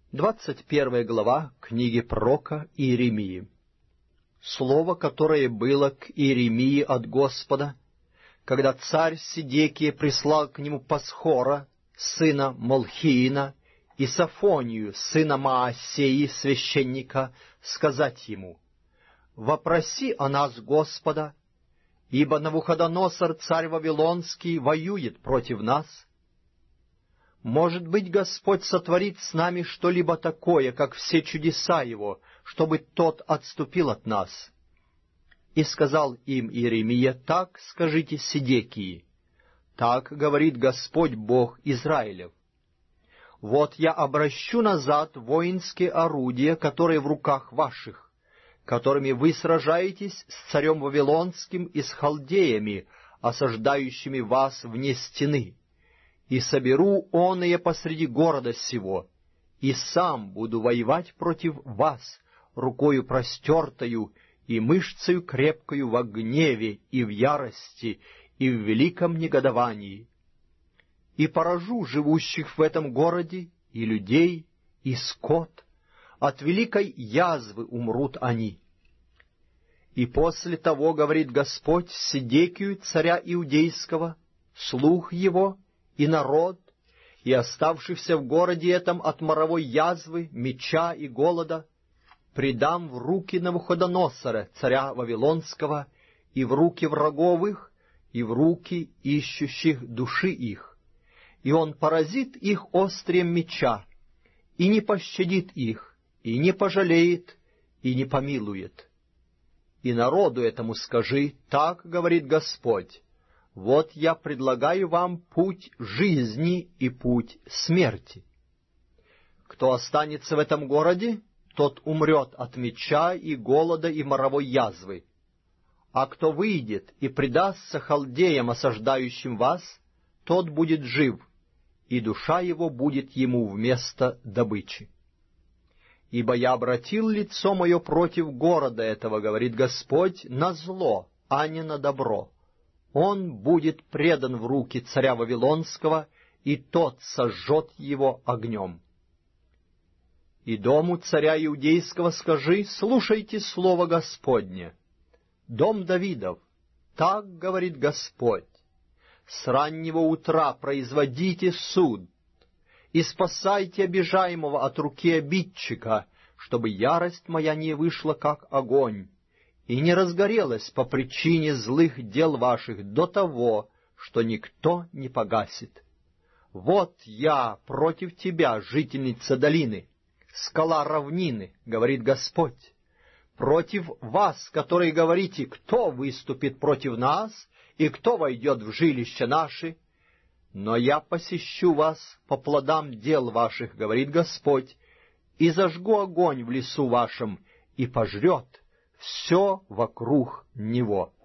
21 глава книги пророка Иеремии. Слово, которое было к Иеремии от Господа, когда царь Седекия прислал к нему Пасхора, сына Малхиина, и Софонию, сына Маасеи, священника, сказать ему: «Вопроси о нас Господа, ибо Навуходоносор, царь Вавилонский, воюет против нас. Может быть, Господь сотворит с нами что-либо такое, как все чудеса Его, чтобы Тот отступил от нас». И сказал им Иеремия: «Так скажите Седекии, так говорит Господь Бог Израилев: вот я обращу назад воинские орудия, которые в руках ваших, которыми вы сражаетесь с царем Вавилонским и с халдеями, осаждающими вас вне стены, и соберу оные посреди города сего, и сам буду воевать против вас рукою простертою и мышцею крепкою во гневе и в ярости и в великом негодовании, и поражу живущих в этом городе и людей, и скот, от великой язвы умрут они. И после того, говорит Господь, Седекию, царя Иудейского, слух его и народ, и оставшихся в городе этом от моровой язвы, меча и голода, предам в руки Навуходоносора, царя Вавилонского, и в руки врагов их, и в руки ищущих души их. И он поразит их острием меча, и не пощадит их, и не пожалеет, и не помилует. И народу этому скажи: так говорит Господь: вот я предлагаю вам путь жизни и путь смерти. Кто останется в этом городе, тот умрет от меча и голода и моровой язвы. А кто выйдет и предастся халдеям, осаждающим вас, тот будет жив, и душа его будет ему вместо добычи. Ибо я обратил лицо мое против города этого, говорит Господь, на зло, а не на добро. Он будет предан в руки царя Вавилонского, и тот сожжет его огнем. И дому царя Иудейского скажи: слушайте слово Господне. Дом Давидов, так говорит Господь: с раннего утра производите суд, и спасайте обижаемого от руки обидчика, чтобы ярость моя не вышла, как огонь, и не разгорелась по причине злых дел ваших до того, что никто не погасит. Вот я против тебя, жительница долины, скала равнины, говорит Господь, против вас, которые говорите: кто выступит против нас, и кто войдет в жилище наши? Но я посещу вас по плодам дел ваших, говорит Господь, и зажгу огонь в лесу вашем, и пожрет все вокруг него.